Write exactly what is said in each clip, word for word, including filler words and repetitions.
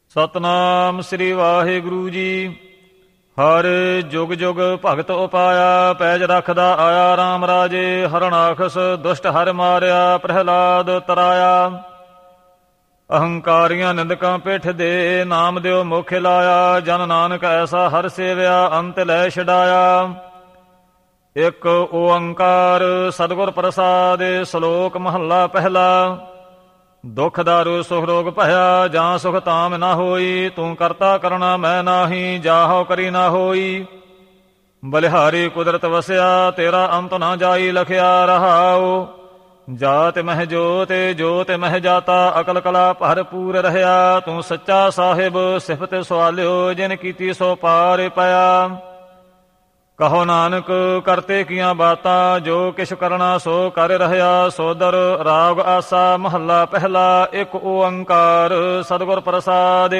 ਸਤਨਾਮ ਸ੍ਰੀ ਵਾਹਿਗੁਰੂ ਜੀ। ਹਰ ਜੁਗ ਜੁਗ ਭਗਤ ਉਪਾਇਆ, ਪੈਜ ਰੱਖਦਾ ਆਇਆ ਰਾਮ ਰਾਜੇ। ਹਰਨਾਖਸ ਦੁਸ਼ਟ ਹਰ ਮਾਰਿਆ, ਪ੍ਰਹਿਲਾਦ ਤਰਾਇਆ। ਅਹੰਕਾਰੀਆਂ ਨਿੰਦਕਾਂ ਪਿੱਠ ਦੇ, ਨਾਮ ਦਿਓ ਮੁਖ ਲਾਇਆ। ਜਨ ਨਾਨਕ ਐਸਾ ਹਰ ਸੇਵਿਆ, ਅੰਤ ਲੈ ਛਡਾਇਆ। ਇੱਕ ਓੰਕਾਰ ਸਤਿਗੁਰ ਪ੍ਰਸਾਦਿ, ਸ਼ਲੋਕ ਮਹੱਲਾ ਪਹਿਲਾ। ਦੁਖ ਦਾਰੂ ਸੁਖ ਰੋਗ ਭਇਆ, ਜਾਂ ਸੁਖ ਤਾਮ ਨਾ ਹੋਈ। ਤੂੰ ਕਰਤਾ ਕਰਣਾ ਮੈਂ ਨਾਹੀ, ਜਾਹੋ ਕਰੀ ਨਾ ਹੋਈ। ਬਲਿਹਾਰੀ ਕੁਦਰਤ ਵਸਿਆ, ਤੇਰਾ ਅੰਤ ਨਾ ਜਾਈ ਲਖਿਆ ਰਹਾਉ। ਜਾਤ ਮਹਿ ਜੋਤ, ਜੋਤ ਮਹਿ ਜਾਤਾ, ਅਕਲ ਕਲਾ ਭਰਪੂਰ ਰਹਿਆ। ਤੂੰ ਸੱਚਾ ਸਾਹਿਬ ਸਿਫਤ ਸਵਾਲਿਓ, ਜਿਨ ਕੀਤੀ ਸੋ ਪਾਰ ਪਿਆ। ਕਹੋ ਨਾਨਕ ਕਰਤੇ ਕੀਆਂ ਬਾਤਾਂ, ਜੋ ਕਿਛ ਕਰਨਾ ਸੋ ਕਰ ਰਹਿਆ। ਸੋਦਰ ਰਾਗ ਆਸਾ ਮਹੱਲਾ ਪਹਿਲਾ। ਇੱਕ ਓੰਕਾਰ ਸਤਿਗੁਰ ਪ੍ਰਸਾਦਿ।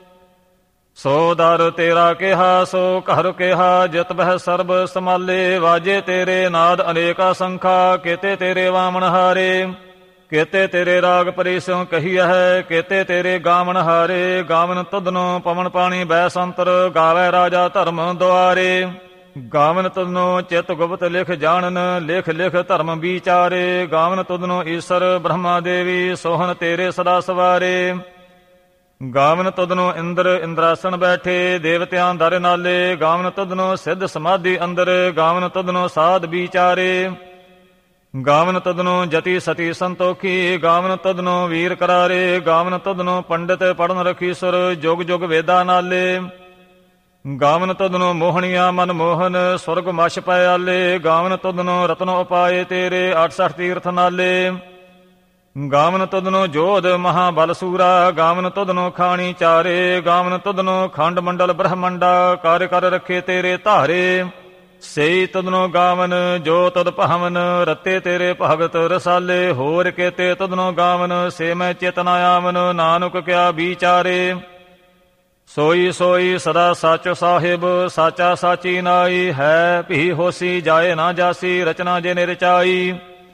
ਸੋ ਦਰ ਤੇਰਾ ਕਿਹਾ, ਸੋ ਘਰ ਕਿਹਾ। ਜਿਤ ਬਹਿ ਸਰਬ ਸਮਾਲੇ, ਵਾਜੇ ਤੇਰੇ ਨਾਦ ਅਨੇਕਾ ਸੰਖਾ। ਕੇਤੇ ਤੇਰੇ ਵਾਮਨ ਹਾਰੇ, ਕੇਤੇ ਤੇਰੇ ਰਾਗ ਪਰਿਸਿਉ ਕਹੀਆ ਹੈ। ਕੇਤੇ ਤੇਰੇ ਗਾਵਨ ਹਾਰੇ, ਗਾਵਨ ਤੁਧਨੋ ਪਵਨ ਪਾਣੀ ਬੈ ਸੰਤਰ। ਗਾਵੈ ਰਾਜਾ ਧਰਮ ਦੁਆਰੇ, ਗਾਵਨ ਤੁਧਨੋ ਚਿਤ ਗੁਪਤ ਲਿਖ ਜਾਣਨ। ਲਿਖ ਲਿਖ ਧਰਮ ਵਿਚਾਰੇ, ਗਾਵਨ ਤੁਧਨੋ ਈਸ਼ਰ ਬ੍ਰਹਮਾ ਦੇਵੀ। ਸੋਹਣ ਤੇਰੇ ਸਦਾ ਸਵਾਰੇ, ਗਾਵਨ ਤੁਧਨੋ ਇੰਦਰ ਇੰਦਰਾਸਣ ਬੈਠੇ। ਦੇਵਤਿਆਂ ਦਰ ਨਾਲੇ, ਗਾਵਨ ਤੁਧਨੋ ਸਿੱਧ ਸਮਾਧੀ ਅੰਦਰ। ਗਾਵਨ ਤੁਧਨੋ ਸਾਧ ਵਿਚਾਰੇ, ਗਾਵਨ ਤੁਧਨੋ ਜਤੀ ਸਤੀ ਸੰਤੋਖੀ। ਗਾਵਨ ਤੁਧਨੋ ਵੀਰ ਕਰਾਰੇ, ਗਾਵਨ ਤੁਧਨੋ ਪੰਡਿਤ ਪੜਨ ਰਖੀ ਸੁਰ। ਜੁਗ ਜੁਗ ਵੇਦਾ ਨਾਲੇ, ਗਾਵਨ ਤੁਧਨੋ ਮੋਹਣੀਆਂ ਮਨ ਮੋਹਨ। ਸੁਰਗ ਮਛ ਪਿਆਲੇ, ਗਾਵਨ ਤੁਧਨੋ ਰਤਨ ਉਪਾਏ ਤੇਰੇ। ਅਠਸਠ ਤੀਰਥ ਨਾਲੇ, ਗਾਵਨ ਤੁਧਨੋ ਜੋਧ ਮਹਾਬਲ ਸੂਰਾ। ਗਾਵਨ ਤੁਧਨੋ ਖਾਣੀ ਚਾਰੇ, ਗਾਵਨ ਤੁਧਨੋ ਖੰਡ ਮੰਡਲ ਬ੍ਰਹਮੰਡਾ। ਕਰ ਕਰ ਰੱਖੇ ਤੇਰੇ ਧਾਰੇ, ਸਈ ਤੁਧਨੋ ਗਾਵਨ ਜੋ ਤੁਧ ਭਾਵਨ। ਰਤੇ ਤੇਰੇ ਭਗਤ ਰਸਾਲੇ, ਹੋਰ ਕੇਤੇ ਤੁਧਨੋ ਗਾਵਨ। ਸੇ ਮੈਂ ਚੇਤਨਾ ਆਵਨ, ਨਾਨਕ ਕਿਆ ਵਿਚਾਰੇ। ਸੋਈ ਸੋਈ ਸਦਾ ਸਾਚੋ ਸਾਹਿਬ, ਸਾਚਾ ਸਾਚੀ ਨਾਈ। ਹੈ ਭੀ ਹੋਸੀ ਜਾਏ ਨਾ ਜਾਸੀ, ਰਚਨਾ ਜਿਨੇ ਰਚਾਈ।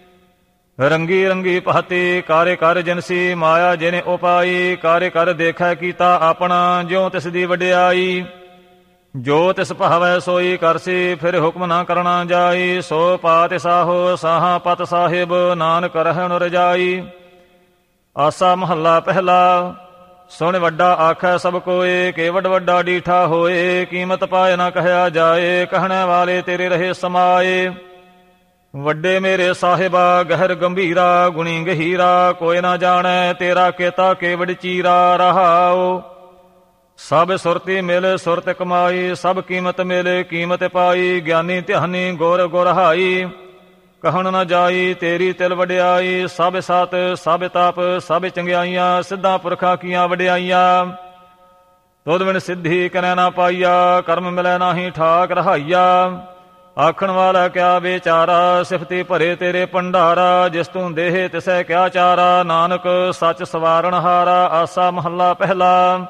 ਰੰਗੀ ਰੰਗੀ ਭਾਤੀ, ਕਾਰੇ ਕਰ ਜਿਨਸੀ। ਮਾਇਆ ਜਿਨੇ ਉਪਾਈ, ਕਾਰੇ ਕਰ ਦੇਖੈ ਕੀਤਾ ਆਪਣਾ। ਜਿਉ ਤਿਸ ਦੀ ਵਡਿਆਈ, ਜੋ ਤਿਸ ਭਾਵੈ ਸੋਈ ਕਰਸੀ। ਫਿਰ ਹੁਕਮ ਨਾ ਕਰਨਾ ਜਾਈ, ਸੋ ਪਾਤਿ ਸਾਹੋ ਸਾਹਾ ਪਤ ਸਾਹਿਬ। ਨਾਨਕ ਰਹਿਣ ਰਜਾਈ। ਆਸਾ ਮਹੱਲਾ ਪਹਿਲਾ। ਸੁਣ ਵੱਡਾ ਆਖੈ ਸਭ ਕੋਏ, ਕੇਵਡ ਵੱਡਾ ਡੀਠਾ ਹੋਏ। ਕੀਮਤ ਪਾਏ ਨਾ ਕਹਿਆ ਜਾਏ, ਕਹਿਣੇ ਵਾਲੇ ਤੇਰੇ ਰਹੇ ਸਮਾਏ। ਵੱਡੇ ਮੇਰੇ ਸਾਹਿਬਾ ਗਹਿਰ ਗੰਭੀਰਾ, ਗੁਣੀ ਗਹੀਰਾ। ਕੋਈ ਨਾ ਜਾਣੈ ਤੇਰਾ ਕੇਤਾ ਕੇਵਡ ਚੀਰਾ ਰਹਾਉ। ਸਭ ਸੁਰਤੀ ਮਿਲ ਸੁਰਤ ਕਮਾਈ, ਸਭ ਕੀਮਤ ਮਿਲ ਕੀਮਤ ਪਾਈ। ਗਿਆਨੀ ਧਿਆਨੀ ਗੁਰ ਗੁਰਹਾਈ, ਕਹਿਣ ਨਾ ਜਾਈ ਤੇਰੀ ਤਿਲ ਵਡਿਆਈ। ਸਭ ਸਤ ਸਭ ਤਪ ਸਭ ਚੰਗਿਆਈਆਂ, ਸਿੱਧਾ ਪੁਰਖਾਂ ਕੀਆਂ ਵਡਿਆਈਆਂ। ਤੁਧ ਬਿਨ ਸਿੱਧੀ ਕਨੈ ਨਾ ਪਾਈਆ, ਕਰਮ ਮਿਲੈ ਨਾਹੀ ਠਾਕ ਰਹਾਈਆ। ਆਖਣ ਵਾਲਾ ਕਿਆ ਵਿਚਾਰਾ, ਸਿਫਤੀ ਭਰੇ ਤੇਰੇ ਭੰਡਾਰਾ। ਜਿਸ ਤੂੰ ਦੇਹ ਤਿਸੈ ਕਿਆ ਚਾਰਾ, ਨਾਨਕ ਸੱਚ ਸਵਾਰਨ ਹਾਰਾ। ਆਸਾ ਮਹੱਲਾ ਪਹਿਲਾ।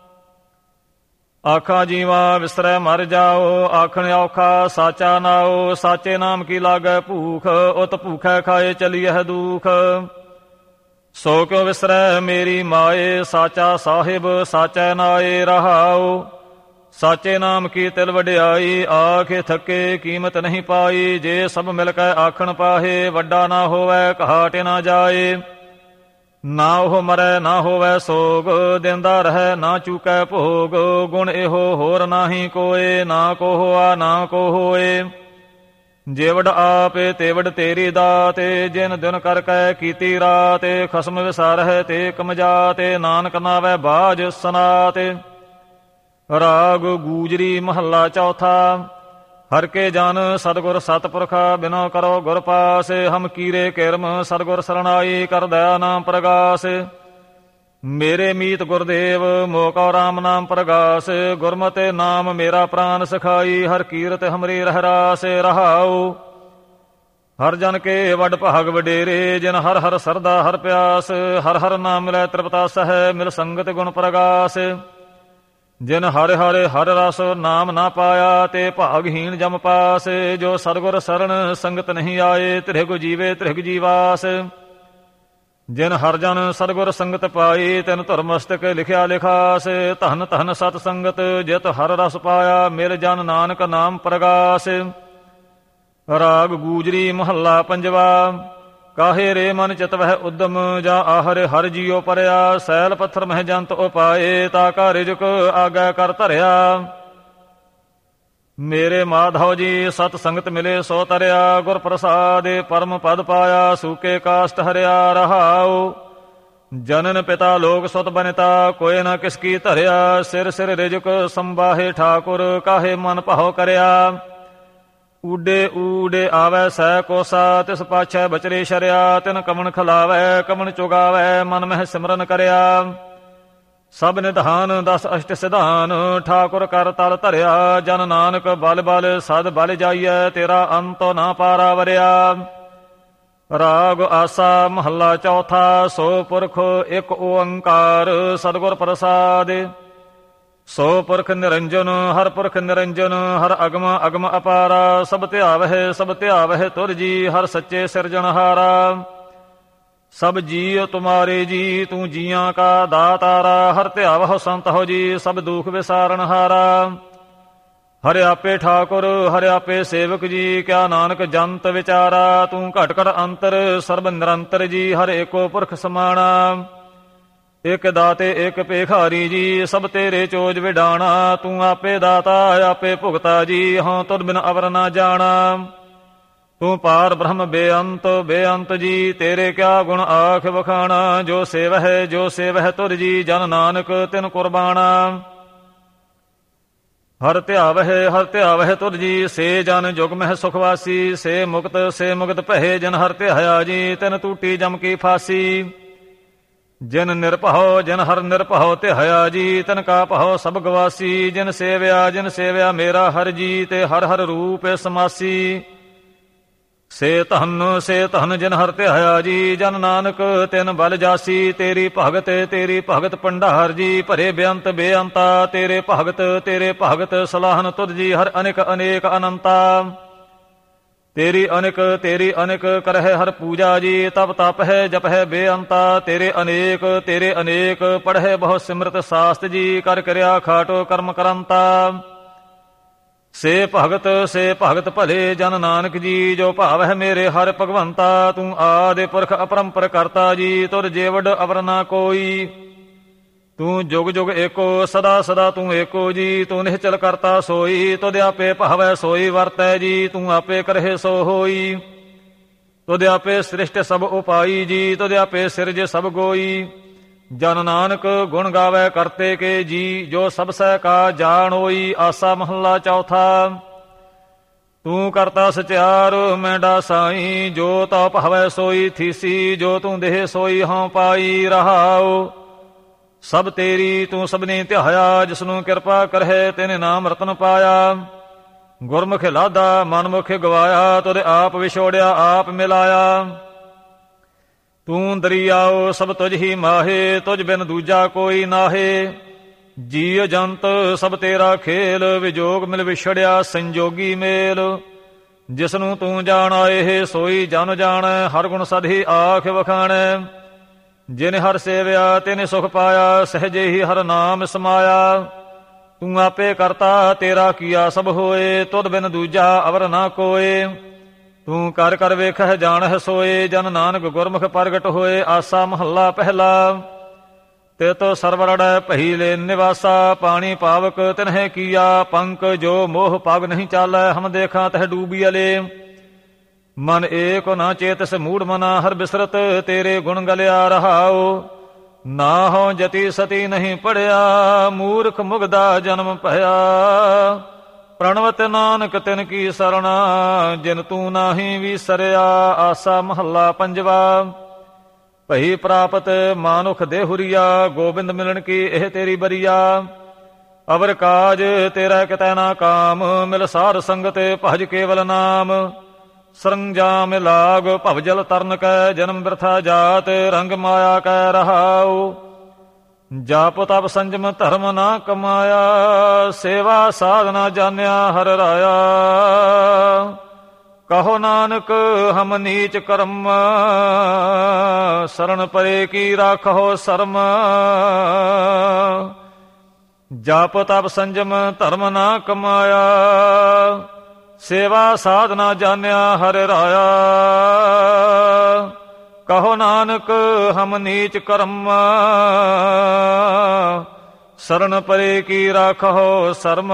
ਆਖਾਂ ਜੀਵਾ ਵਿਸਰੈ ਮਰ ਜਾਓ, ਆਖਣ ਔਖਾ ਸਾਚਾ ਨਾਓ। ਸਾਚੇ ਨਾਮ ਕੀ ਲਾਗੈ ਭੂਖ, ਉਤ ਭੂਖੈ ਖਾਏ ਚਲੀਐ ਦੁਖ। ਸੋ ਕਿਉ ਵਿਸਰੈ ਮੇਰੀ ਮਾਏ, ਸਾਚਾ ਸਾਹਿਬ ਸਾਚੈ ਨਾਏ ਰਹਾਉ। ਸਾਚੇ ਨਾਮ ਕੀ ਤਿਲ ਵਡਿਆਈ, ਆਖੇ ਥੱਕੇ ਕੀਮਤ ਨਹੀਂ ਪਾਈ। ਜੇ ਸਭ ਮਿਲ ਕੇ ਆਖਣ ਪਾਹੇ, ਵੱਡਾ ਨਾ ਹੋਵੈ ਘਾਟ ਨਾ ਜਾਏ। ਨਾ ਉਹ ਮਰੈ ਨਾ ਹੋਵੈ ਸੋਗ, ਦਿੰਦਾ ਰਹਿ ਨਾ ਚੂਕੈ ਭੋਗ। ਗੁਣ ਇਹੋ ਹੋਰ ਨਾਹੀ ਕੋਏ, ਨਾ ਕੋ ਹੋਆ ਨਾ ਕੋ ਹੋਏ। ਜੇਵੜ ਆਪੇ ਤੇਵੜ ਤੇਰੀ ਦਾਤ, ਜਿਨ ਦਿਨ ਕਰ ਕੈ ਕੀਤੀ ਰਾਤ। ਖਸਮ ਵਿਸਾਰਹਿ ਤੇ ਕਮਜਾਤ, ਨਾਨਕ ਨਾਵੈ ਬਾਜ ਸਨਾਤ। ਰਾਗ ਗੂਜਰੀ ਮਹੱਲਾ ਚੌਥਾ। ਹਰ ਕੇ ਜਨ ਸਤਿਗੁਰ ਸਤਿਪੁਰਖਾ, ਬਿਨੋ ਕਰੋ ਗੁਰ ਪਾਸ। ਹਮ ਕੀਰੇ ਕਿਰਮ ਸਤਿਗੁਰ ਸਰਣਾਈ, ਕਰ ਦਇਆ ਨਾਮ ਪ੍ਰਗਾਸ। ਮੇਰੇ ਮੀਤ ਗੁਰਦੇਵ ਮੋਕੋ ਰਾਮ ਨਾਮ ਪ੍ਰਗਾਸ। ਗੁਰਮਤਿ ਨਾਮ ਮੇਰਾ ਪ੍ਰਾਨ ਸਖਾਈ, ਹਰ ਕੀਰਤ ਹਮਰੀ ਰਹਿ ਰਾਸ ਰਹਾਉ। ਹਰ ਜਨ ਕੇ ਵੱਡ ਭਾਗ ਵਡੇਰੇ, ਜਿਨ ਹਰ ਹਰ ਸਰਦਾ ਹਰ ਪਿਆਸ। ਹਰ ਹਰ ਨਾਮ ਮਿਲੈ ਤ੍ਰਿਪਤਾਸ ਹੈ, ਮਿਲ ਸੰਗਤ ਗੁਣ ਪ੍ਰਗਾਸ। ਜਿਨ ਹਰਿ ਹਰਿ ਹਰ ਰਸ ਨਾਮ ਨਾ ਪਾਇਆ, ਤੇ ਭਾਗਹੀਣ ਜਮ ਪਾਸ। ਜੋ ਸਤਿਗੁਰ ਸਰਣ ਸੰਗਤ ਨਹੀਂ ਆਏ, ਤ੍ਰਿਗ ਜੀਵੇ ਤ੍ਰਿਗ ਜੀਵਾਸ। ਜਿਨ ਹਰ ਜਨ ਸਤਿਗੁਰ ਸੰਗਤ ਪਾਈ, ਤਿਨ ਧੁਰ ਮਸਤਕ ਲਿਖਿਆ ਲਿਖਾਸ। ਧਨ ਧਨ ਸਤ ਸੰਗਤ ਜਿਤ ਹਰ ਰਸ ਪਾਇਆ, ਮਿਲ ਜਨ ਨਾਨਕ ਨਾਮ ਪ੍ਰਗਾਸ। ਰਾਗ ਗੂਜਰੀ ਮਹੱਲਾ ਪੰਜਵਾ। ਕਾਹੇ ਰੇ ਮਨ ਚਿਤ ਵਹਿ ਉਦਮ, ਜਾ ਆਹਰ ਹਰ ਜੀਉ ਪਰਿਆ। ਸੈਲ ਪੱਥਰ ਮਹਿ ਜੰਤ ਉਪਾਏ, ਤਾ ਕਾ ਰਿਜਕ ਆਗੈ ਕਰ ਧਰਿਆ। ਮੇਰੇ ਮਾਧਵ ਜੀ ਸਤ ਸੰਗਤ ਮਿਲੇ ਸੋ ਤਰਿਆ, ਗੁਰ ਪ੍ਰਸਾਦਿ ਪਰਮ ਪਦ ਪਾਇਆ। ਸੂਕੇ ਕਾਸ਼ਟ ਹਰਿਆ ਰਹਾਉ, ਜਨਨ ਪਿਤਾ ਲੋਕ ਸੁਤ ਬਨਿਤਾ। ਕੋਇ ਨਾ ਕਿਸ ਕੀ ਧਰਿਆ, ਸਿਰ ਸਿਰ ਰਿਜਕ ਸੰਬਾਹੇ ਠਾਕੁਰ। ਕਾਹੇ ਮਨ ਭਾਉ ਕਰਿਆ, ਊਡੇ ਊਡੇ ਆਵੈ ਸੈ ਕੋਸਾ। ਤਿਸ ਪਾਛੈ ਬਚਰੇ ਸ਼ਰਿਆ, ਤਿਨ ਕਮਣ ਖਲਾਵੈ ਕਮਣ ਚੁਗਾਵੈ। ਮਨ ਮਹਿ ਸਿਮਰਨ ਕਰਿਆ, ਸਭ ਨਿਧਾਨ ਦਸ ਅਸ਼ਟ ਸਿਧਾਨ। ਠਾਕੁਰ ਕਰ ਤਲ ਧਰਿਆ, ਜਨ ਨਾਨਕ ਬਲ ਬਲ ਸਦ ਬਲ ਜਾਈਐ। ਤੇਰਾ ਅੰਤੋ ਨਾ ਪਾਰਾ ਵਰਿਆ। ਰਾਗ ਆਸਾ ਮਹੱਲਾ ਚੌਥਾ। ਸੋ ਪੁਰਖ ਇੱਕ ਓੰਕਾਰ, ਸਤਿਗੁਰ ਪ੍ਰਸਾਦਿ। ਸੋ ਪੁਰਖ ਨਿਰੰਜਨ, ਹਰ ਪੁਰਖ ਨਿਰੰਜਨ। ਹਰ ਅਗਮ ਅਗਮ ਅਪਾਰਾ, ਸਭ ਧਿਆਵਹਿ ਸਭ ਧਿਆਵਹਿ ਤੁਰ ਜੀ। ਹਰ ਸੱਚੇ ਸਿਰਜਣਹਾਰਾ, ਸਭ ਜੀਉ ਤੁਮਾਰੇ ਜੀ। ਤੂੰ ਜੀਆਂ ਕਾ ਦਾਤਾਰਾ, ਹਰ ਧਿਆਵਹੁ ਸੰਤ ਹੋ ਜੀ। ਸਭ ਦੁਖ ਵਿਸਾਰਨ ਹਾਰਾ, ਹਰਿ ਆਪੇ ਠਾਕੁਰ ਹਰਿ ਆਪੇ ਸੇਵਕ ਜੀ। ਕਿਆ ਨਾਨਕ ਜੰਤ ਵਿਚਾਰਾ, ਤੂੰ ਘਟ ਘਟ ਅੰਤਰ ਸਰਬ ਨਿਰੰਤਰ ਜੀ। ਹਰ ਏਕੋ ਪੁਰਖ ਸਮਾਣਾ, ਇਕ ਦਾਤੇ ਇਕ ਭੇਖਾਰੀ ਜੀ। ਸਭ ਤੇਰੇ ਚੋਜ ਵਿਡਾਣਾ, ਤੂੰ ਆਪੇ ਦਾਤਾ ਆਪੇ ਭੁਗਤਾ ਜੀ। ਹਉ ਤੁਧ ਬਿਨ ਅਵਰ ਨਾ ਜਾਣਾ, ਤੂੰ ਪਾਰ ਬ੍ਰਹਮ ਬੇਅੰਤ ਬੇਅੰਤ ਜੀ। ਤੇਰੇ ਕਿਆ ਗੁਣ ਆਖ ਵਖਾਣਾ, ਜੋ ਸੇਵਹਿ ਜੋ ਸੇਵਹਿ ਤੁਰ ਜੀ। ਜਨ ਨਾਨਕ ਤਿਨ ਕੁਰਬਾਨਾ, ਹਰ ਧਿਆਵਹਿ ਹਰ ਧਿਆਵਹਿ ਤੁਰ ਜੀ। ਸੇ ਜਨ ਜੁਗ ਮਹਿ ਸੁਖਵਾਸੀ, ਸੇ ਮੁਕਤ ਸੇ ਮੁਕਤ ਭਏ। ਜਨ ਹਰ ਧਿਆਇਆ ਜੀ, ਤਿਨ ਟੂਟੀ ਜਮ ਕੀ ਫਾਸੀ। ਜਿਨ ਨਿਰਭਉ ਜਿਨ ਹਰ ਨਿਰਭਉ ਧਿਆਇਆ ਜੀ, ਤਿਨ ਕਾ ਭਉ ਸਭ ਗਵਾਸੀ। ਜਿਨ ਸੇਵਿਆ ਜਿਨ ਸੇਵਿਆ ਮੇਰਾ ਹਰ ਜੀ, ਤੇ ਹਰ ਹਰ ਰੂਪ ਸਮਾਸੀ। ਸੇ ਧਨ ਸੇ ਧਨ ਜਿਨ ਹਰ ਧਿਆਇਆ ਜੀ, ਜਨ ਨਾਨਕ ਤਿਨ ਬਲ ਜਾਸੀ। ਤੇਰੀ ਭਗਤ ਤੇਰੀ ਭਗਤ ਭੰਡਾਰ ਜੀ, ਭਰੇ ਬੇਅੰਤ ਬੇਅੰਤਾ। ਤੇਰੇ ਭਗਤ ਤੇਰੇ ਭਗਤ ਸਲਾਹਨ ਤੁਧ ਜੀ। ਹਰ ਅਨੇਕ ਅਨੇਕ ਅਨੰਤਾ, ਤੇਰੀ ਅਨੇਕ ਤੇਰੀ ਅਨੇਕ ਕਰਹਿ ਹਰ ਪੂਜਾ ਜੀ। ਤਪ ਤਪ ਹੈ ਜਪ ਹੈ ਬੇਅੰਤਾ, ਤੇਰੇ ਅਨੇਕ ਤੇਰੇ ਅਨੇਕ। ਪੜ੍ਹੇ ਬਹੁ ਸਿਮਰਤ ਸਾਸਤ ਜੀ, ਕਰ ਕਿਰਿਆ ਖਾਟੋ ਕਰਮ ਕਰੰਤਾ। ਸੇ ਭਗਤ ਸੇ ਭਗਤ ਭਲੇ ਜਨ ਨਾਨਕ ਜੀ, ਜੋ ਭਾਵ ਹੈ ਮੇਰੇ ਹਰ ਭਗਵੰਤਾ। ਤੂੰ ਆਦਿ ਪੁਰਖ ਅਪਰੰਪਰ ਕਰਤਾ ਜੀ, ਤੁਰ ਜੇਵਡ ਅਵਰ ਨਾ ਕੋਈ। ਤੂੰ ਜੁਗ ਜੁਗ ਏਕੋ ਸਦਾ ਸਦਾ ਤੂੰ ਏਕੋ ਜੀ। ਤੂੰ ਨਿਹਚਲ ਕਰਤਾ ਸੋਈ, ਤੁਧ ਆਪੇ ਭਾਵੈ ਸੋਈ ਵਰਤੈ ਜੀ। ਤੂੰ ਆਪੇ ਕਰਹਿ ਸੋ ਹੋਈ, ਤੁਧ ਆਪੇ ਸ੍ਰਿਸ਼ਟ ਸਭ ਉਪਾਈ ਜੀ। ਤੁਧ ਆਪੇ ਸਿਰਜ ਸਭ ਗੋਈ, ਜਨ ਨਾਨਕ ਗੁਣ ਗਾਵੈ ਕਰਤੇ ਕੇ ਜੀ। ਜੋ ਸਭ ਸਹਿ ਕਾ ਜਾਣ ਹੋਈ। ਆਸਾ ਮਹੱਲਾ ਚੌਥਾ। ਤੂੰ ਕਰਤਾ ਸਚਿਆਰ ਮੈਂਡਾ ਸਾਈ, ਜੋ ਤਾ ਭਾਵੈ ਸੋਈ ਥੀਸੀ। ਜੋ ਤੂੰ ਦੇਹ ਸੋਈ ਹਉ ਪਾਈ ਰਹਾਉ। ਸਭ ਤੇਰੀ ਤੂੰ ਸਭਨੀ ਧਿਆਇਆ, ਜਿਸਨੂੰ ਕਿਰਪਾ ਕਰਹਿ ਤਿਨ ਨਾਮ ਰਤਨ ਪਾਇਆ। ਗੁਰਮੁਖ ਲਾਦਾ ਮਨਮੁਖ ਗਵਾਇਆ, ਤੁਧ ਆਪ ਵਿਛੋੜਿਆ ਆਪ ਮਿਲਾਇਆ। ਤੂੰ ਦਰਿਆਓ ਸਭ ਤੁਝ ਹੀ ਮਾਹੇ, ਤੁਝ ਬਿਨ ਦੂਜਾ ਕੋਈ ਨਾਹੇ। ਜੀਅ ਜੰਤ ਸਭ ਤੇਰਾ ਖੇਲ, ਵਿਜੋਗ ਮਿਲ ਵਿਛੜਿਆ ਸੰਜੋਗੀ ਮੇਲ। ਜਿਸਨੂੰ ਤੂੰ ਜਾਣਾ ਇਹ ਸੋਈ ਜਨ ਜਾਣੈ, ਹਰ ਗੁਣ ਸਦਹੀ ਆਖ ਵਖਾਣੈ। ਜਿਨ ਹਰ ਸੇਵਿਆ ਤਿਨ ਸੁਖ ਪਾਇਆ, ਸਹਜੇ ਹੀ ਹਰ ਨਾਮ ਸਮਾਇਆ। ਤੂੰ ਆਪੇ ਕਰਤਾ ਤੇਰਾ ਕੀਆ ਸਭ ਹੋਏ, ਤੁਧ ਬਿਨ ਦੂਜਾ ਅਵਰ ਨਾ ਕੋਏ। ਤੂੰ ਕਰ ਕਰ ਵੇਖਹਿ ਜਾਣਹਿ ਸੋਏ, ਜਨ ਨਾਨਕ ਗੁਰਮੁਖ ਪ੍ਰਗਟ ਹੋਏ। ਆਸਾ ਮਹੱਲਾ ਪਹਿਲਾ। ਤੇ ਤੋ ਸਰਵਰੜੈ ਭਈ ਲੈ ਨਿਵਾਸਾ, ਪਾਣੀ ਪਾਵਕ ਤਿਨਹਿ ਕੀਆ ਪੰਕ। ਜੋ ਮੋਹ ਪਗ ਨਹੀਂ ਚਾਲੈ, ਹਮ ਦੇਖਾਂ ਤਹ ਡੂਬੀਅਲੇ। ਮਨ ਏਕ ਨਾ ਚੇਤਸ ਮੂੜ ਮਨਾ, ਹਰ ਬਿਸਰਤ ਤੇਰੇ ਗੁਣ ਗਲਿਆ ਰਹਾਉ। ਨਾ ਹੋ ਜਤੀ ਸਤੀ ਨਹੀਂ ਪੜਿਆ, ਮੂਰਖ ਮੁਗਦਾ ਜਨਮ ਭਇਆ। ਪ੍ਰਣਵਤ ਨਾਨਕ ਤਿਨ ਕੀ ਸਰਣਾ, ਜਿਨ ਤੂੰ ਨਾਹੀ ਵਿਸਰਿਆ। ਆਸਾ ਮਹੱਲਾ ਪੰਜਵਾ। ਭਈ ਪ੍ਰਾਪਤ ਮਾਨੁਖ ਦੇਹੁਰੀਆ, ਗੋਬਿੰਦ ਮਿਲਣ ਕੀ ਇਹ ਤੇਰੀ ਬਰੀਆ। ਅਵਰ ਕਾਜ ਤੇਰਾ ਕਿਤੈ ਨਾ ਕਾਮ, ਮਿਲ ਸਾਧ ਸੰਗਤ ਭਜ ਕੇਵਲ ਨਾਮ। ਸਰੰਜਾਮ ਲਾਗ ਭਵ ਜਲ ਤਰਨ ਕੈ, ਜਨਮ ਬਿਰਥਾ ਜਾਤ ਰੰਗ ਮਾਇਆ ਕੈ ਰਹਾਉ। ਜਾਪ ਤਪ ਸੰਜਮ ਧਰਮ ਨਾ ਕਮਾਇਆ, ਸੇਵਾ ਸਾਧਨਾ ਜਾਣਿਆ ਹਰ ਰਾਇਆ। ਕਹੋ ਨਾਨਕ ਹਮ ਨੀਚ ਕਰਮ, ਸਰਣ ਪਰੇ ਕੀ ਰਾਖੋ ਸਰਮ। ਜਪ ਤਪ ਸੰਜਮ ਧਰਮ ਨਾ ਕਮਾਇਆ, ਸੇਵਾ ਸਾਧਨਾ ਜਾਣਿਆ ਹਰਿ ਰਾਇਆ। ਕਹੋ ਨਾਨਕ ਹਮ ਨੀਚ ਕਰਮ, ਸਰਣ ਪਰੇ ਕੀ ਰਾਖੋ ਸਰਮ।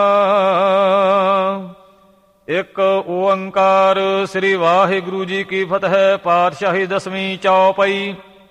ਇੱਕ ਓੰਕਾਰ ਸ੍ਰੀ ਵਾਹਿਗੁਰੂ ਜੀ ਕੀ ਫਤਿਹ। ਪਾਤਸ਼ਾਹੀ ਦਸਵੀਂ ਚੌਪਈ।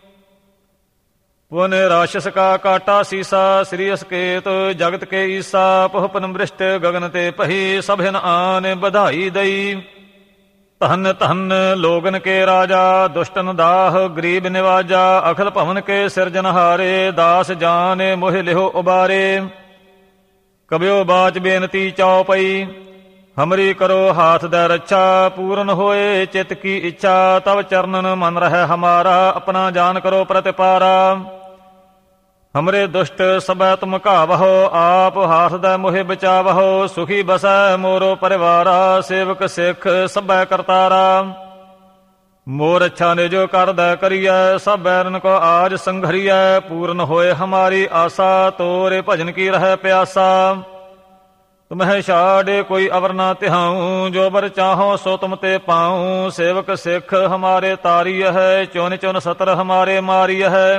ਪੁਨ ਰਾਸ਼ਸ ਕਾ ਕਾਟਾ ਸੀਸਾ, ਸ੍ਰੀ ਅਸਕੇਤ ਜਗਤ ਕੇ ਈਸਾ। ਪਹੁਪਨ ਬ੍ਰਿਸ਼ਟ ਗਗਨ ਤੇ ਪਹੀ, ਸਭਿਨ ਆਨ ਬਧਾਈ ਦਈ। ਧਨ ਧਨ ਲੋਗਨ ਕੇ ਰਾਜਾ, ਦੁਸ਼ਟਨ ਦਾਹ ਗਰੀਬ ਨਿਵਾਜਾ। ਅਖਿਲ ਭਵਨ ਕੇ ਸਿਰਜਨਹਾਰੇ, ਦਾਸ ਜਾਨ ਮੋਹਿ ਲਿਹੋ ਉਬਾਰੇ। ਕਬਿਓ ਬਾਚ ਬੇਨਤੀ ਚੌਪਈ। ਹਮਰੀ ਕਰੋ ਹਾਥ ਦੈ ਰੱਛਾ, ਪੂਰਨ ਹੋਏ ਚਿਤ ਕੀ ਇੱਛਾ। ਤਵ ਚਰਨਨ ਮਨ ਰਹਿ ਹਮਾਰਾ, ਆਪਣਾ ਜਾਨ ਕਰੋ ਪ੍ਰਤਿਪਾਰਾ। ਹਮਰੇ ਦੁਸ਼ਟ ਸਭੈ ਤੁਮ ਘਾਵਹੋ, ਆਪ ਹਾਥ ਦੈ ਮੋਹਿ ਬਚਾਵਹੋ। ਸੁਖੀ ਬਸੈ ਮੋਰੋ ਪਰਿਵਾਰਾ, ਸੇਵਕ ਸਿੱਖ ਸਭੈ ਕਰਤਾਰਾ। ਮੋਰ ਅੱਛਾ ਨਿਜੋ ਕਰਦੈ ਕਰੀਐ, ਸਭ ਬੈਰਨ ਕੋ ਆਜ ਸੰਘਰੀਐ। ਪੂਰਨ ਹੋਏ ਹਮਾਰੀ ਆਸਾ, ਤੋਰੇ ਭਜਨ ਕੀ ਰਹਿ ਪਿਆਸਾ। ਤੁਮਹਿ ਛਾੜੇ ਕੋਈ ਅਵਰ ਨਾ ਤਿਹਾਊ, ਜੋ ਬਰ ਚਾਹੋ ਸੋ ਤੁਮ ਤੇ ਪਾਊ। ਸੇਵਕ ਸਿੱਖ ਹਮਾਰੇ ਤਾਰੀਅ ਹੈ, ਚੁਨ ਚੁਨ ਸਤਰ ਹਮਾਰੇ ਮਾਰੀਅ ਹੈ।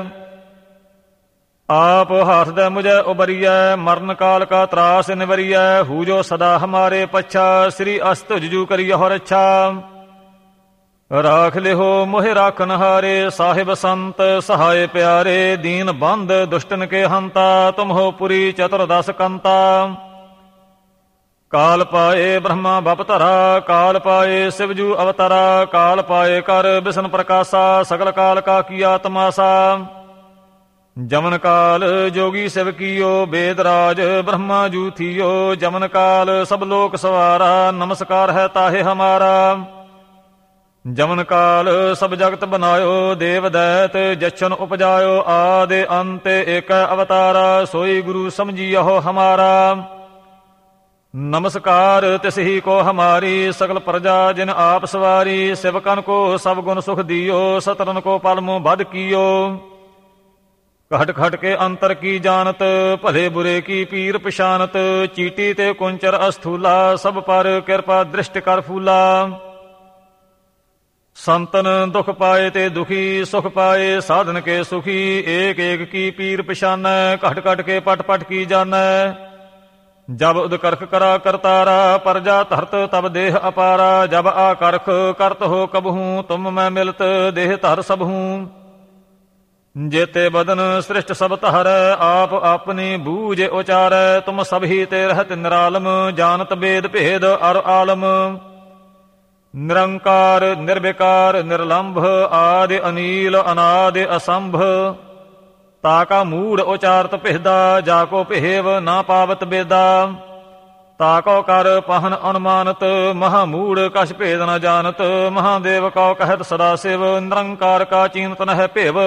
ਆਪ ਹਾਥ ਦੈ ਮੁਝੈ ਉਬਰੀਐ, ਮਰਨ ਕਾਲ ਕਾ ਤਰਾਸ ਨਿਵਰੀਐ। ਹੂ ਜੋ ਸਦਾ ਹਮਾਰੇ ਪੱਛਾ, ਸ੍ਰੀ ਅਸਤ ਜੁਜੂ ਕਰੀਅਹੁ ਰੱਛਾ। ਰਾਖ ਲਿਹੋ ਮੋਹਿ ਰਾਖਨ ਹਾਰੇ, ਸਾਹਿਬ ਸੰਤ ਸਹਾਏ ਪਿਆਰੇ। ਦੀਨ ਬੰਧ ਦੁਸ਼ਟਨ ਕੇ ਹੰਤਾ, ਤੁਮ ਹੋ ਪੁਰੀ ਚਤੁਰਦਸ ਕੰਤਾ। ਕਾਲ ਪਾਏ ਬ੍ਰਹਮਾ ਬਪ ਧਰਾ, ਕਾਲ ਪਾਏ ਸਿਵਜੂ ਅਵਤਾਰਾ। ਕਾਲ ਪਾਏ ਕਰ ਬਿਸ਼ਨ ਪ੍ਰਕਾਸ਼ਾ, ਸਗਲ ਕਾਲ ਕਾ ਕੀਆ ਤਮਾਸਾ। ਜਮਨ ਕਾਲ ਜੋਗੀ ਸਿਵ ਕੀਓ, ਬੇਦ ਰਾਜ ਬ੍ਰਹਮਾ ਜੂ ਥੀਓ। ਜਮਨ ਕਾਲ ਸਭ ਲੋਕ ਸਵਾਰਾ, ਨਮਸਕਾਰ ਹੈ ਤਾਹੇ ਹਮਾਰਾ। ਜਮਨ ਕਾਲ ਸਭ ਜਗਤ ਬਨਾਇਓ, ਦੇਵ ਦੈਤ ਜਛਨ ਉਪਜਾਇਓ। ਆਦਿ ਅੰਤ ਏਕ ਅਵਤਾਰਾ, ਸੋਈ ਗੁਰੂ ਸਮਝੀਓ ਹਮਾਰਾ। ਨਮਸਕਾਰ ਤਿਸਹੀ ਕੋ ਹਮਾਰੀ, ਸਗਲ ਪ੍ਰਜਾ ਜਿਨ ਆਪ ਸਵਾਰੀ। ਸਿਵਕਨ ਕੋ ਸਭ ਗੁਣ ਸੁਖ ਦੀਓ, ਸਤਰਨ ਕੋ ਪਲਮੁ ਬਧ ਕੀਓ। ਘਟ ਘਟ ਕੇ ਅੰਤਰ ਕੀ ਜਾਣਤ, ਭਲੇ ਬੁਰੇ ਕੀ ਪੀਰ ਪਛਾਨਤ। ਚੀਟੀ ਤੇ ਕੁੰਚਰ ਅਸਥੂਲਾ, ਸਭ ਪਰ ਕਿਰਪਾ ਦ੍ਰਿਸ਼ਟ ਕਰ ਫੂਲਾ। ਸੰਤਨ ਦੁਖ ਪਾਏ ਤੇ ਦੁਖੀ, ਸੁਖ ਪਾਏ ਸਾਧਨ ਕੇ ਸੁਖੀ। ਏਕ ਏਕ ਕੀ ਪੀਰ ਪਛਾਨੈ, ਘਟ ਘਟ ਕੇ ਪਟ ਪਟ ਕੀ ਜਾਣੈ। ਜਬ ਉਦਕਰਖ ਕਰਾ ਕਰਤਾਰਾ, ਪਰਜਾ ਧਰਤ ਤਬ ਦੇਹ ਅਪਾਰਾ। ਜਬ ਆਕਰਖ ਕਰਤ ਹੋ ਕਬਹੂ, ਤੁਮ ਮੈਂ ਮਿਲਤ ਦੇਹ ਧਰ ਸਭਹੂ। ਜੇਤੇ ਬਦਨ ਸ੍ਰਿਸ਼ਟ ਸਭ ਧਰੈ, ਆਪ ਆਪਣੀ ਬੂਝ ਉਚਾਰੈ। ਤੁਮ ਸਭੀ ਤੇ ਰਹਿਤ ਨਿਰਾਲਮ, ਜਾਨਤ ਬੇਦ ਭੇਦ ਅਰ ਆਲਮ। ਨਿਰੰਕਾਰ ਨਿਰਵਿਕਾਰ ਨਿਰਲੰਭ, ਆਦਿ ਅਨੀਲ ਅਨਾਦਿ ਅਸੰਭ। ਤਾਕਾ ਮੂੜ ਉਚਾਰਤ ਭਿਦਾ, ਜਾਕੋ ਭੇਵ ਨਾ ਪਾਵਤ ਬੇਦਾ। ਤਾਕੋ ਕਰ ਪਹਨ ਅਨੁਮਾਨਤ, ਮਹਾਮੂੜ ਕਛ ਭੇਦ ਨ ਜਾਨਤ। ਮਹਾਦੇਵ ਕਉ ਕਹਿਤ ਸਦਾ ਸਿਵ, ਨਿਰੰਕਾਰ ਕਾ ਚੀਨਤ ਨਹਿ ਭੇਵ।